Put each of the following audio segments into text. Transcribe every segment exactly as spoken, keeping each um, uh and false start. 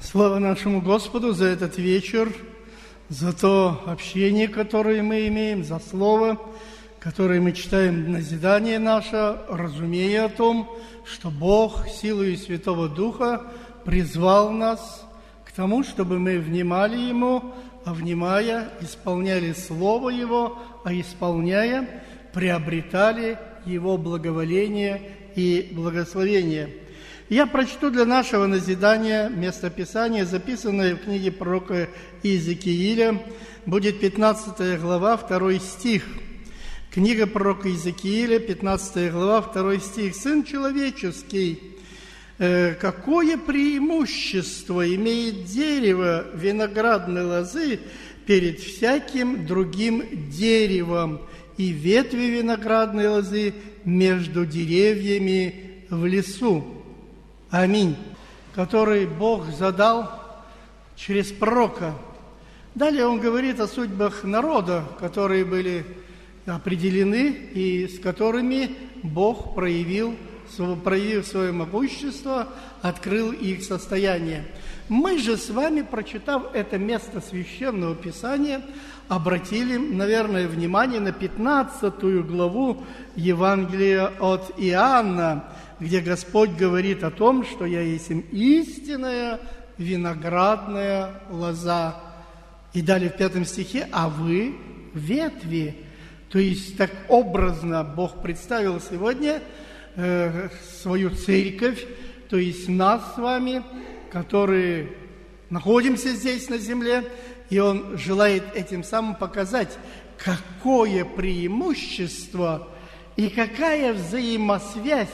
Слава нашему Господу за этот вечер, за то общение, которое мы имеем, за Слово, которое мы читаем, назидание наше, разумея о том, что Бог силою Святого Духа призвал нас к тому, чтобы мы внимали Ему, а внимая, исполняли Слово Его, а исполняя, приобретали Его благоволение и благословение. Я прочту для нашего назидания местописание, записанное в книге пророка Иезекииля. Будет пятнадцатая глава, второй стих. Книга пророка Иезекииля, пятнадцатая глава, второй стих. «Сын человеческий, э, какое преимущество имеет дерево виноградной лозы перед всяким другим деревом и ветви виноградной лозы между деревьями в лесу?» Аминь. Который Бог задал через пророка. Далее он говорит о судьбах народа, которые были определены и с которыми Бог проявил, проявил свое могущество, открыл их состояние. Мы же с вами, прочитав это место Священного Писания, обратили, наверное, внимание на пятнадцатую главу Евангелия от Иоанна, где Господь говорит о том, что «Я есть истинная виноградная лоза». И далее в пятом стихе «А вы ветви». То есть так образно Бог представил сегодня э, свою церковь, то есть нас с вами, которые находимся здесь на земле, и Он желает этим самым показать, какое преимущество и какая взаимосвязь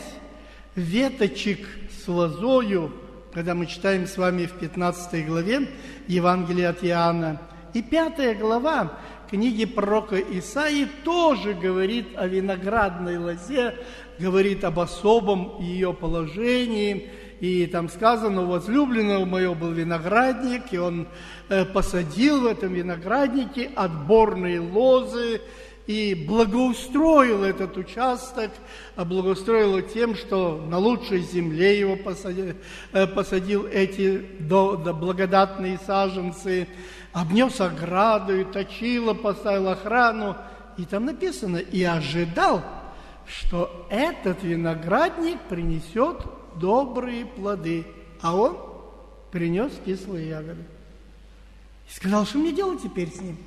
веточек с лозою, когда мы читаем с вами в пятнадцатой главе Евангелия от Иоанна. И пятая глава книги пророка Исаии тоже говорит о виноградной лозе, говорит об особом ее положении. И там сказано: «У возлюбленного моего был виноградник, и он э, посадил в этом винограднике отборные лозы, и благоустроил этот участок, а благоустроил тем, что на лучшей земле его посадил, посадил эти до, до благодатные саженцы, обнес ограду, и точило, поставил охрану». И там написано: «И ожидал, что этот виноградник принесет добрые плоды». А он принес кислые ягоды. И сказал: что мне делать теперь с ним?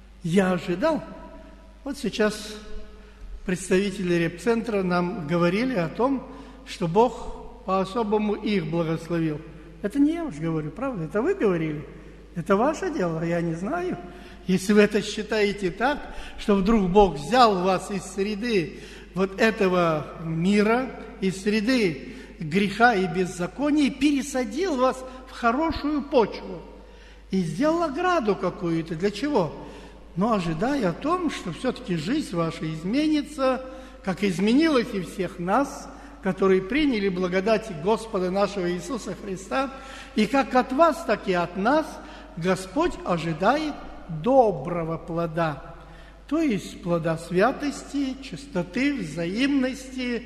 Я ожидал. Вот сейчас представители репцентра нам говорили о том, что Бог по-особому их благословил. Это не я уж говорю, правда? Это вы говорили. Это ваше дело, я не знаю. Если вы это считаете так, что вдруг Бог взял вас из среды вот этого мира, из среды греха и беззакония, и пересадил вас в хорошую почву, и сделал ограду какую-то. Для чего? Но ожидая о том, что все-таки жизнь ваша изменится, как изменилась и всех нас, которые приняли благодать Господа нашего Иисуса Христа, и как от вас, так и от нас Господь ожидает доброго плода, то есть плода святости, чистоты, взаимности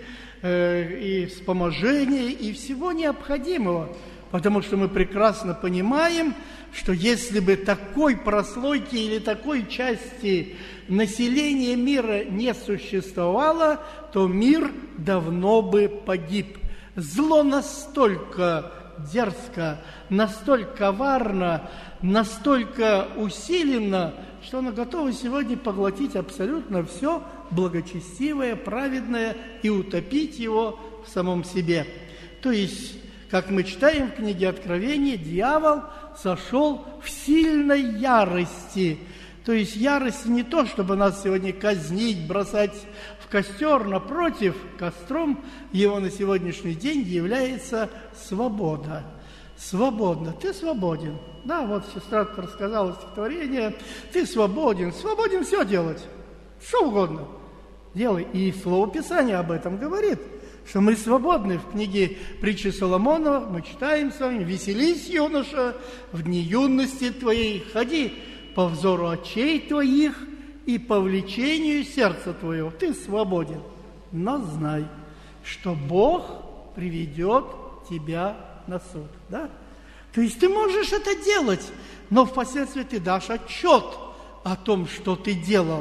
э, и вспоможения, и всего необходимого, потому что мы прекрасно понимаем, что если бы такой прослойки или такой части населения мира не существовало, то мир давно бы погиб. Зло настолько дерзко, настолько коварно, настолько усиленно, что оно готово сегодня поглотить абсолютно все благочестивое, праведное и утопить его в самом себе. То есть, как мы читаем в книге Откровения, дьявол сошел в сильной ярости. То есть ярость не то, чтобы нас сегодня казнить, бросать в костер. Напротив, костром его на сегодняшний день является свобода. Свободно. Ты свободен. Да, вот сестра рассказала стихотворение. Ты свободен. Свободен все делать. Что угодно. Делай. И Слово Писания об этом говорит, что мы свободны. В книге притчи Соломона мы читаем с вами: «Веселись, юноша, в дни юности твоей, ходи по взору очей твоих и по влечению сердца твоего». Ты свободен, но знай, что Бог приведет тебя на суд. Да? То есть ты можешь это делать, но впоследствии ты дашь отчет о том, что ты делал.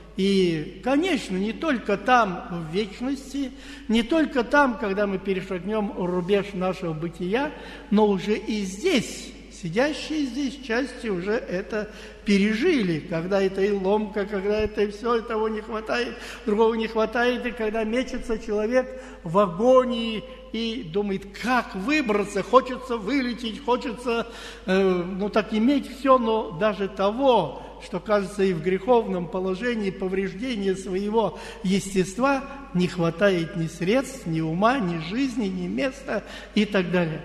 И, конечно, не только там, в вечности, не только там, когда мы перешагнем рубеж нашего бытия, но уже и здесь, сидящие здесь части уже это пережили, когда это и ломка, когда это и все, и того не хватает, другого не хватает, и когда мечется человек в агонии и думает, как выбраться, хочется вылететь, хочется, э, ну так иметь все, но даже того, что, кажется, и в греховном положении повреждения своего естества не хватает ни средств, ни ума, ни жизни, ни места и так далее.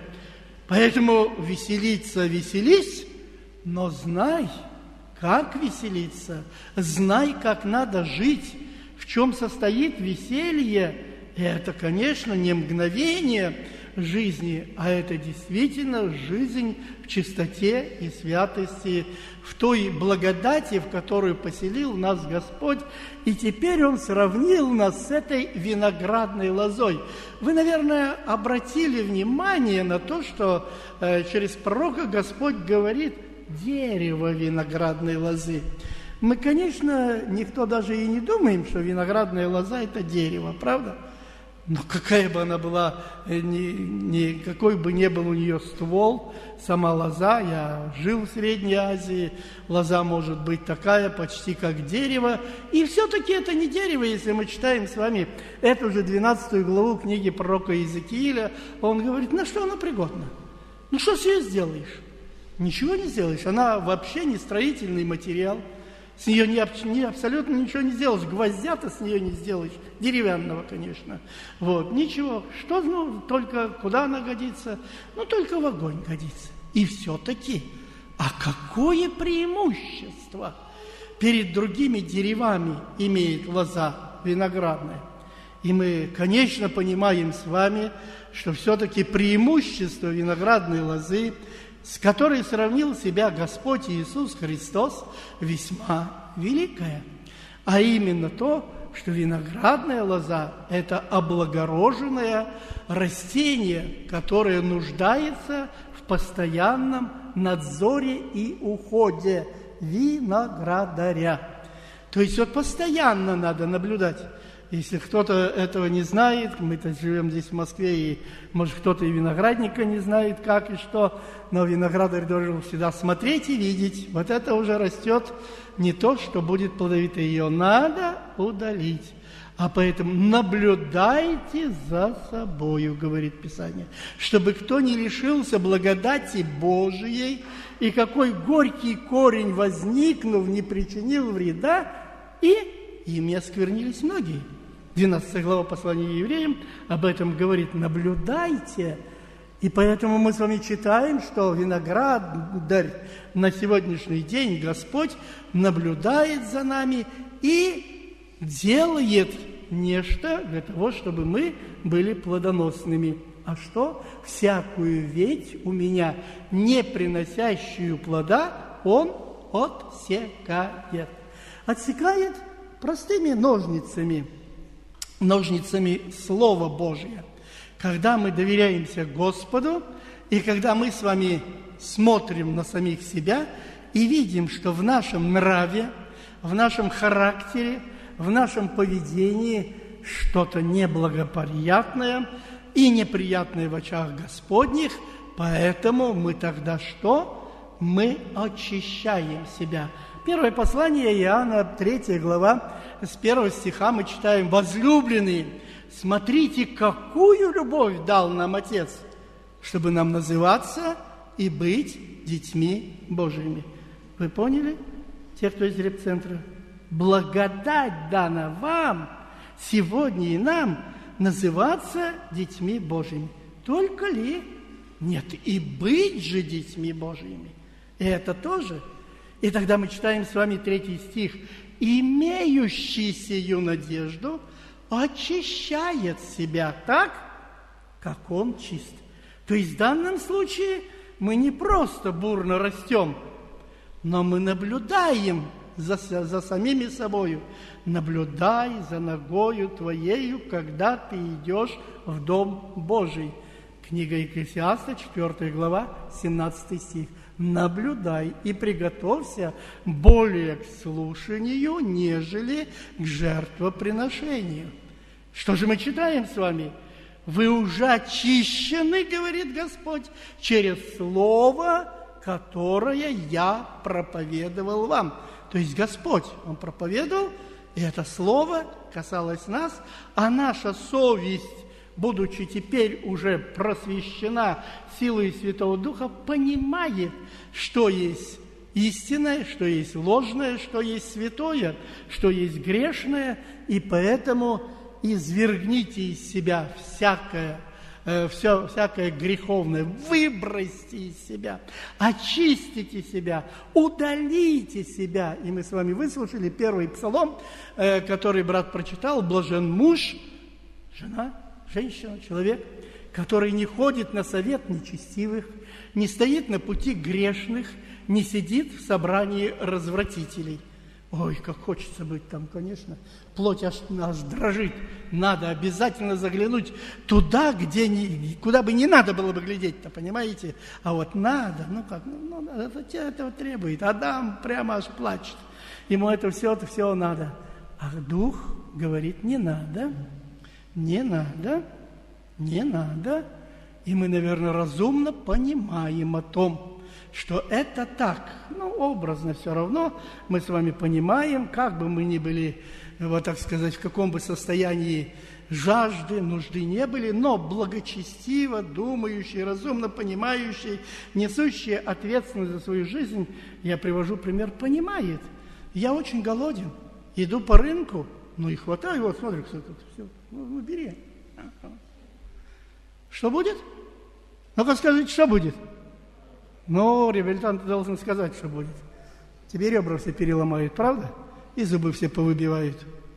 Поэтому веселиться веселись, но знай, как веселиться, знай, как надо жить, в чем состоит веселье. И это, конечно, не мгновение жизни, а это действительно жизнь в чистоте и святости, в той благодати, в которую поселил нас Господь, и теперь Он сравнил нас с этой виноградной лозой. Вы, наверное, обратили внимание на то, что э, через пророка Господь говорит «дерево виноградной лозы». Мы, конечно, никто даже и не думаем, что виноградная лоза – это дерево, правда? Но какая бы она была, ни, ни, какой бы ни был у нее ствол, сама лоза, я жил в Средней Азии, лоза может быть такая, почти как дерево, и все-таки это не дерево, если мы читаем с вами эту же двенадцатую главу книги пророка Иезекииля, он говорит, на что она пригодна? Ну что с ней сделаешь? Ничего не сделаешь, она вообще не строительный материал. С нее не, не, абсолютно ничего не сделаешь, гвоздя-то с нее не сделаешь, деревянного, конечно. Вот, ничего, что, ну, только куда она годится? Ну, только в огонь годится. И все-таки, а какое преимущество перед другими деревами имеет лоза виноградная? И мы, конечно, понимаем с вами, что все-таки преимущество виноградной лозы, с которой сравнил себя Господь Иисус Христос, весьма великое. А именно то, что виноградная лоза – это облагороженное растение, которое нуждается в постоянном надзоре и уходе виноградаря. То есть вот постоянно надо наблюдать. Если кто-то этого не знает, мы-то живем здесь в Москве, и, может, кто-то и виноградника не знает, как и что, но виноградарь должен всегда смотреть и видеть. Вот это уже растет не то, что будет плодовито. Ее надо удалить. А поэтому наблюдайте за собою, говорит Писание, чтобы кто не лишился благодати Божией, и какой горький корень, возникнув, не причинил вреда, и ими осквернились многие. двенадцатая глава послания евреям об этом говорит. Наблюдайте. И поэтому мы с вами читаем, что виноградарь на сегодняшний день Господь наблюдает за нами и делает нечто для того, чтобы мы были плодоносными. А что? Всякую ветвь у меня, не приносящую плода, Он отсекает. Отсекает простыми ножницами, ножницами Слова Божия. Когда мы доверяемся Господу, и когда мы с вами смотрим на самих себя и видим, что в нашем нраве, в нашем характере, в нашем поведении что-то неблагоприятное и неприятное в очах Господних, поэтому мы тогда что? Мы очищаем себя. Первое послание Иоанна, третья глава, с первого стиха мы читаем: «Возлюбленные, смотрите, какую любовь дал нам Отец, чтобы нам называться и быть детьми Божьими». Вы поняли, те, кто из репцентра? Благодать дана вам сегодня и нам называться детьми Божьими. Только ли? Нет, и быть же детьми Божьими. И это тоже. И тогда мы читаем с вами третий стих. «Имеющий сию надежду очищает себя так, как он чист». То есть в данном случае мы не просто бурно растем, но мы наблюдаем за, за самими собою. «Наблюдай за ногою твоею, когда ты идешь в Дом Божий». Книга Екклесиаста, четвёртая глава, семнадцатый стих. «Наблюдай и приготовься более к слушанию, нежели к жертвоприношению». Что же мы читаем с вами? «Вы уже очищены, говорит Господь, через слово, которое я проповедовал вам». То есть Господь, Он проповедовал, и это слово касалось нас, а наша совесть, будучи теперь уже просвещена силой Святого Духа, понимает, что есть истинное, что есть ложное, что есть святое, что есть грешное, и поэтому извергните из себя всякое, э, все, всякое греховное, выбросьте из себя, очистите себя, удалите себя. И мы с вами выслушали первый псалом, э, который брат прочитал: «Блажен муж, жена, женщина, человек, который не ходит на совет нечестивых, не стоит на пути грешных, не сидит в собрании развратителей». Ой, как хочется быть там, конечно. Плоть аж, аж дрожит. Надо обязательно заглянуть туда, где не, куда бы не надо было бы глядеть-то, понимаете? А вот надо, ну как, ну, ну это этого требует. Адам прямо аж плачет. Ему это все, это все надо. А Дух говорит: не надо, не надо, не надо. И мы, наверное, разумно понимаем о том, что это так. Ну, образно все равно мы с вами понимаем, как бы мы ни были, вот так сказать, в каком бы состоянии жажды, нужды не были, но благочестиво, думающий, разумно понимающий, несущий ответственность за свою жизнь, я привожу пример, понимает. Я очень голоден, иду по рынку, ну и хватаю, вот смотри, все, все, ну бери. Что будет? Ну-ка скажите, что будет? Ну, реабилитант должен сказать, что будет. Тебе ребра все переломают, правда? И зубы все повыбивают.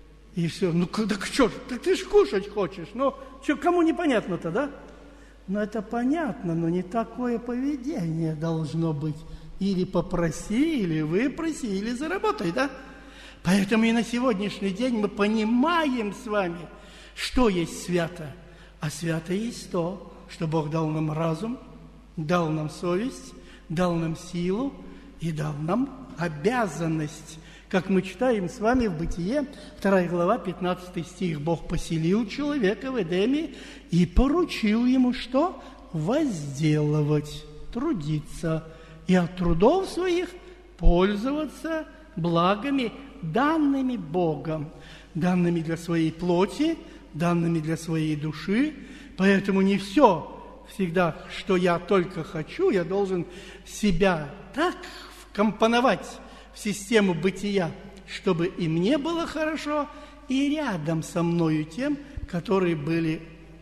И все. Ну, так что ж, так ты ж кушать хочешь. Ну, что, кому непонятно-то, да? Ну, это понятно, но не такое поведение должно быть. Или попроси, или выпроси, или заработай, да? Поэтому и на сегодняшний день мы понимаем с вами, что есть свято. А свято есть то, что Бог дал нам разум, дал нам совесть, дал нам силу и дал нам обязанность. Как мы читаем с вами в Бытие, вторая глава, пятнадцатый стих. Бог поселил человека в Эдеме и поручил ему что? Возделывать, трудиться и от трудов своих пользоваться благами, данными Богом, данными для своей плоти, данными для своей души. Поэтому не все всегда, что я только хочу, я должен себя так вкомпоновать в систему бытия, чтобы и мне было хорошо, и рядом со мною тем, которые были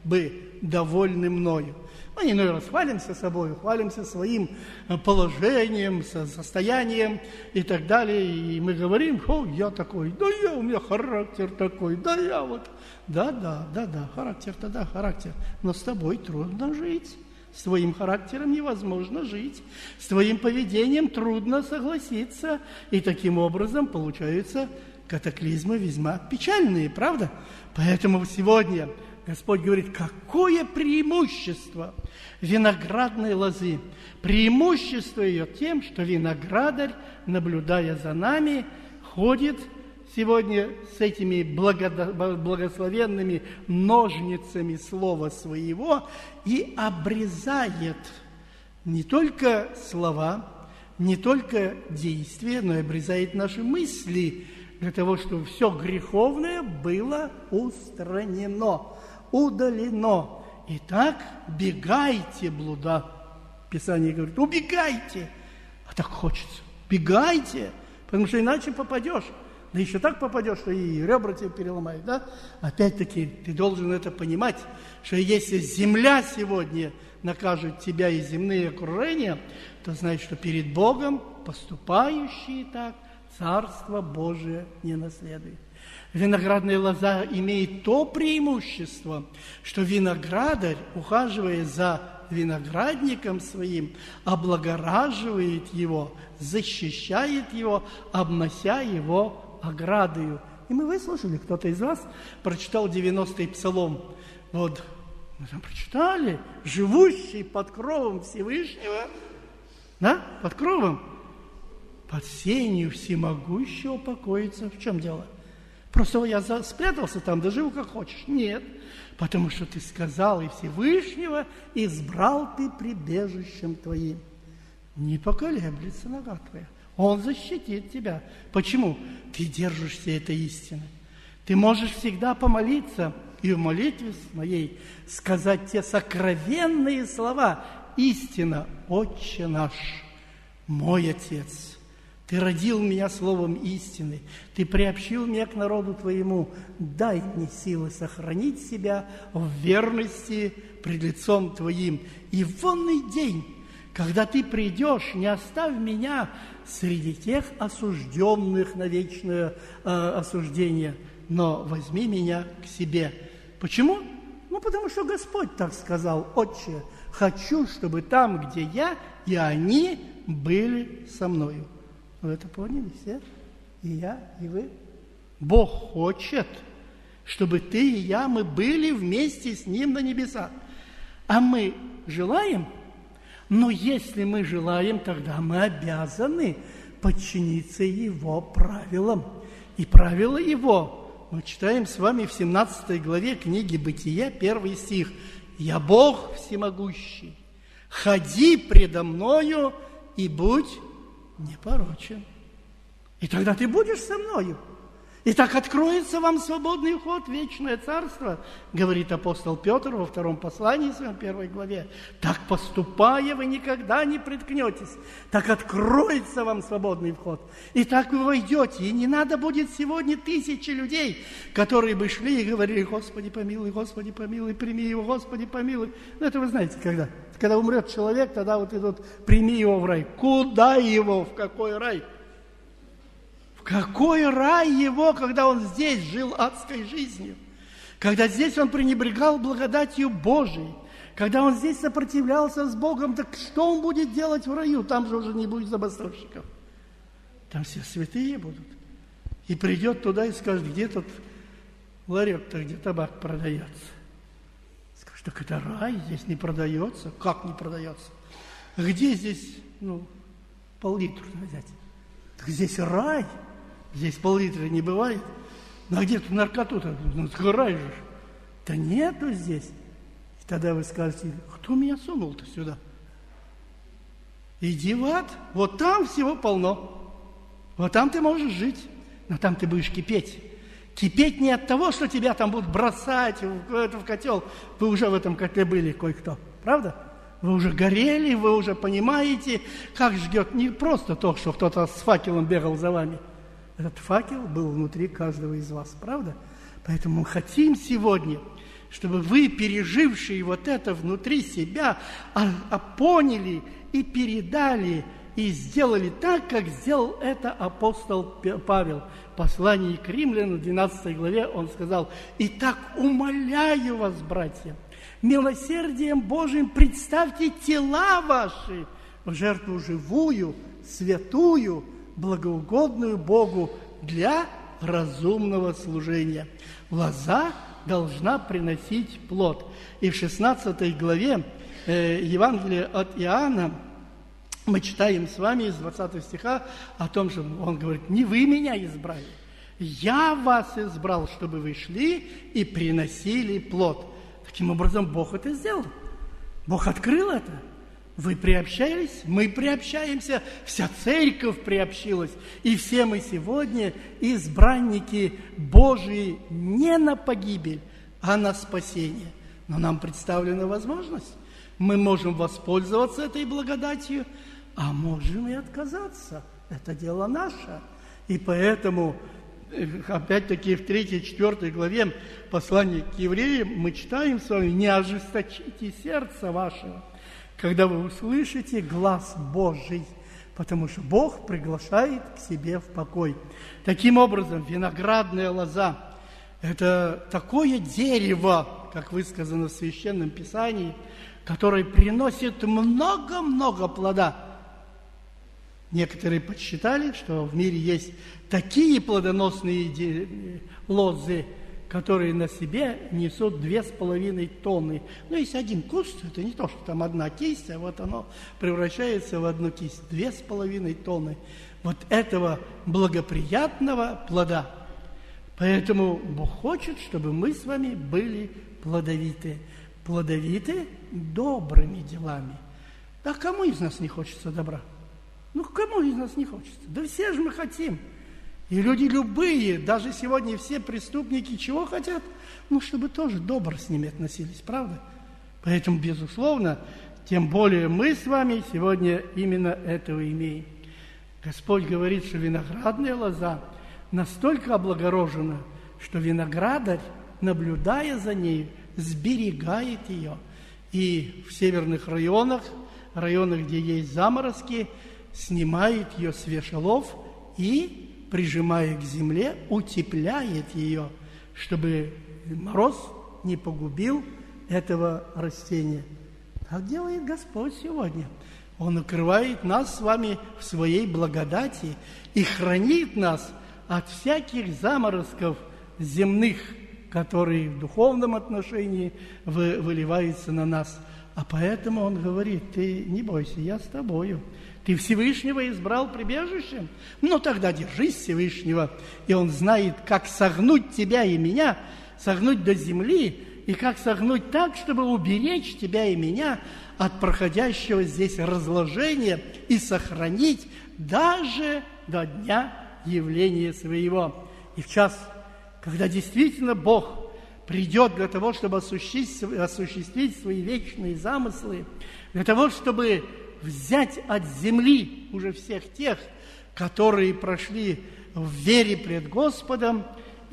бы довольны мною. Мы иной раз хвалимся собой, хвалимся своим положением, состоянием и так далее. И мы говорим: о, я такой, да я, у меня характер такой, да я вот. Да, да, да, да, характер-то да, характер. Но с тобой трудно жить. С твоим характером невозможно жить. С твоим поведением трудно согласиться. И таким образом получаются катаклизмы весьма печальные, правда? Поэтому сегодня Господь говорит: какое преимущество виноградной лозы. Преимущество ее тем, что виноградарь, наблюдая за нами, ходит сегодня с этими благословенными ножницами слова своего и обрезает не только слова, не только действия, но и обрезает наши мысли для того, чтобы все греховное было устранено, удалено. Итак, бегайте, блуда. Писание говорит: убегайте. А так хочется. Бегайте, потому что иначе попадешь. Да еще так попадешь, что и ребра тебе переломают, да? Опять-таки, ты должен это понимать, что если земля сегодня накажет тебя и земные окружения, то знай, что перед Богом поступающие так Царство Божие не наследует. Виноградная лоза имеет то преимущество, что виноградарь, ухаживая за виноградником своим, облагораживает его, защищает его, обнося его оградою. И мы выслушали, кто-то из вас прочитал девяностый псалом. Вот Мы там прочитали, живущий под кровом Всевышнего, да, под кровом, под сенью всемогущего покоится. В чем дело? Просто я спрятался там, да живу как хочешь. Нет, потому что ты сказал, и Всевышнего избрал ты прибежищем твоим. Не поколеблется нога твоя. Он защитит тебя. Почему? Ты держишься этой истины. Ты можешь всегда помолиться и в молитве моей сказать те сокровенные слова. Истина, Отче наш, мой Отец, Ты родил меня словом истины, Ты приобщил меня к народу Твоему. Дай мне силы сохранить себя в верности пред лицом Твоим. И в онный день, когда Ты придешь, не оставь меня среди тех осужденных на вечное э, осуждение, но возьми меня к себе. Почему? Ну, потому что Господь так сказал: Отче, хочу, чтобы там, где я, и они были со мною. Вы это поняли все? И я, и вы? Бог хочет, чтобы ты и я, мы были вместе с Ним на небесах. А мы желаем? Но если мы желаем, тогда мы обязаны подчиниться Его правилам. И правила Его мы читаем с вами в семнадцатой главе книги Бытия, первый стих. «Я Бог всемогущий, ходи предо мною и будь непорочен». И тогда ты будешь со мною. И так откроется вам свободный вход в вечное царство, говорит апостол Петр во втором послании своем, первой главе. Так поступая, вы никогда не приткнетесь. Так откроется вам свободный вход. И так вы войдете. И не надо будет сегодня тысячи людей, которые бы шли и говорили: Господи, помилуй, Господи, помилуй, прими его, Господи, помилуй. Ну, это вы знаете, когда? Когда умрет человек, тогда вот идут: прими его в рай. Куда его? В какой рай? В какой рай его, когда он здесь жил адской жизнью? Когда здесь он пренебрегал благодатью Божией? Когда он здесь сопротивлялся с Богом, так что он будет делать в раю? Там же уже не будет забастовщиков. Там все святые будут. И придет туда и скажет: где тут ларек-то, где табак продается? Скажет: так это рай, здесь не продается. Как не продается? Где здесь, ну, пол-литра взять? Так здесь рай. Здесь пол-литра не бывает. Ну, а где тут наркоту-то? Ну, рай же. Да нету здесь. И тогда вы скажете: кто меня сунул-то сюда? Иди в ад. Вот там всего полно. Вот там ты можешь жить. Но там ты будешь кипеть. Кипеть не от того, что тебя там будут бросать в, в, в котел. Вы уже в этом котле были кое-кто. Правда? Вы уже горели, вы уже понимаете, как ждет не просто то, что кто-то с факелом бегал за вами. Этот факел был внутри каждого из вас, правда? Поэтому мы хотим сегодня, чтобы вы, пережившие вот это внутри себя, а, а поняли и передали, и сделали так, как сделал это апостол Павел. В послании к Римлянам, в двенадцатой главе, он сказал: «Итак, умоляю вас, братья, милосердием Божиим представьте тела ваши в жертву живую, святую, благоугодную Богу для разумного служения». Лоза должна приносить плод. И в шестнадцатой главе э, Евангелия от Иоанна мы читаем с вами из двадцатого стиха о том, что он говорит: «Не вы меня избрали, я вас избрал, чтобы вы шли и приносили плод». Таким образом, Бог это сделал. Бог открыл это. Вы приобщались, мы приобщаемся, вся церковь приобщилась. И все мы сегодня избранники Божии не на погибель, а на спасение. Но нам представлена возможность. Мы можем воспользоваться этой благодатью, а можем и отказаться. Это дело наше. И поэтому, опять-таки, в третьей, четвёртой главе послания к евреям мы читаем с вами: «Не ожесточите сердце вашего, когда вы услышите глас Божий, потому что Бог приглашает к себе в покой». Таким образом, виноградная лоза – это такое дерево, как высказано в Священном Писании, которое приносит много-много плода. Некоторые подсчитали, что в мире есть такие плодоносные лозы, которые на себе несут две с половиной тонны. Ну, если один куст, это не то, что там одна кисть, а вот оно превращается в одну кисть. Две с половиной тонны вот этого благоприятного плода. Поэтому Бог хочет, чтобы мы с вами были плодовиты. Плодовиты добрыми делами. А кому из нас не хочется добра? Ну, кому из нас не хочется? Да все же мы хотим. И люди любые, даже сегодня все преступники чего хотят? Ну, чтобы тоже добро с ними относились, правда? Поэтому, безусловно, тем более мы с вами сегодня именно этого имеем. Господь говорит, что виноградная лоза настолько облагорожена, что виноградарь, наблюдая за ней, сберегает ее. И в северных районах, районах, где есть заморозки, снимает ее с вешалов и, прижимая к земле, утепляет ее, чтобы мороз не погубил этого растения. Так делает Господь сегодня. Он укрывает нас с вами в своей благодати и хранит нас от всяких заморозков земных, которые в духовном отношении вы, выливаются на нас. А поэтому Он говорит: ты не бойся, я с тобою. Ты Всевышнего избрал прибежищем? Ну, тогда держись Всевышнего. И Он знает, как согнуть тебя и меня, согнуть до земли, и как согнуть так, чтобы уберечь тебя и меня от проходящего здесь разложения и сохранить даже до дня явления своего. И в час, когда действительно Бог придет для того, чтобы осуществить, осуществить свои вечные замыслы, для того, чтобы взять от земли уже всех тех, которые прошли в вере пред Господом,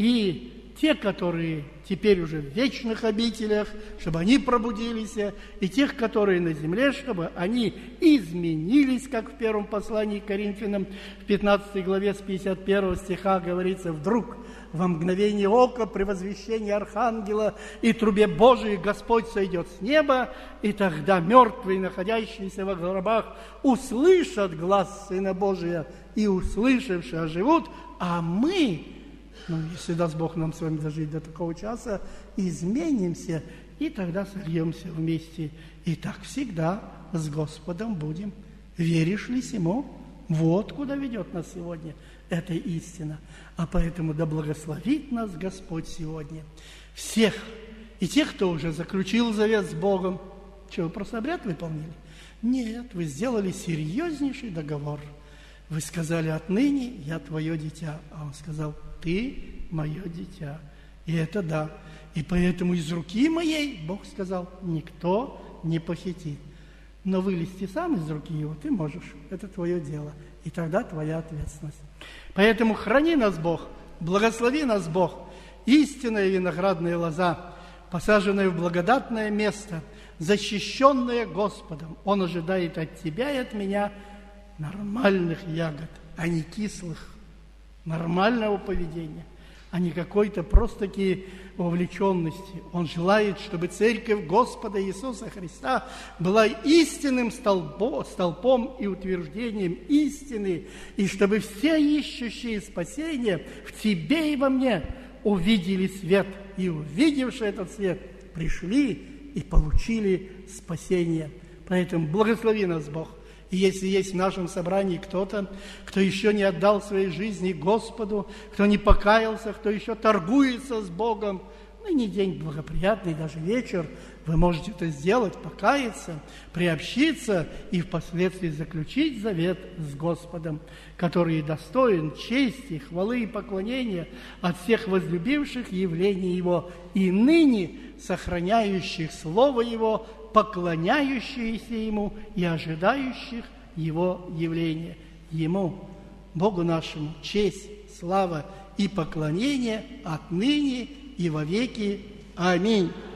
и те, которые теперь уже в вечных обителях, чтобы они пробудились, и тех, которые на земле, чтобы они изменились, как в первом послании к Коринфянам, в пятнадцатой главе с пятьдесят первого стиха говорится: «Вдруг во мгновение ока при возвещении архангела и трубе Божией Господь сойдет с неба, и тогда мертвые, находящиеся во гробах, услышат глас Сына Божия, и, услышавши, оживут, а мы, ну, если даст Бог нам с вами дожить до такого часа, изменимся, и тогда сольемся вместе. И так всегда с Господом будем. Веришь ли сему? Вот куда ведет нас сегодня эта истина. А поэтому да благословит нас Господь сегодня. Всех. И тех, кто уже заключил завет с Богом. Что, вы просто обряд выполнили? Нет, вы сделали серьезнейший договор. Вы сказали: отныне я твое дитя. А он сказал: ты мое дитя. И это да. И поэтому из руки моей, Бог сказал, никто не похитит. Но вылезти сам из руки его ты можешь. Это твое дело. И тогда твоя ответственность. Поэтому храни нас Бог, благослови нас Бог. Истинная виноградная лоза, посаженная в благодатное место, защищенная Господом. Он ожидает от тебя и от меня нормальных ягод, а не кислых, нормального поведения, а не какой-то просто-таки вовлеченности. Он желает, чтобы церковь Господа Иисуса Христа была истинным столбом, столпом и утверждением истины, и чтобы все ищущие спасения в тебе и во мне увидели свет, и, увидевши этот свет, пришли и получили спасение. Поэтому благослови нас Бог. И если есть в нашем собрании кто-то, кто еще не отдал своей жизни Господу, кто не покаялся, кто еще торгуется с Богом, ну, не день благоприятный, даже вечер, вы можете это сделать, покаяться, приобщиться и впоследствии заключить завет с Господом, который достоин чести, хвалы и поклонения от всех возлюбивших явлений Его и ныне сохраняющих Слово Его, поклоняющиеся Ему и ожидающих Его явления. Ему, Богу нашему, честь, слава и поклонение отныне и во веки. Аминь.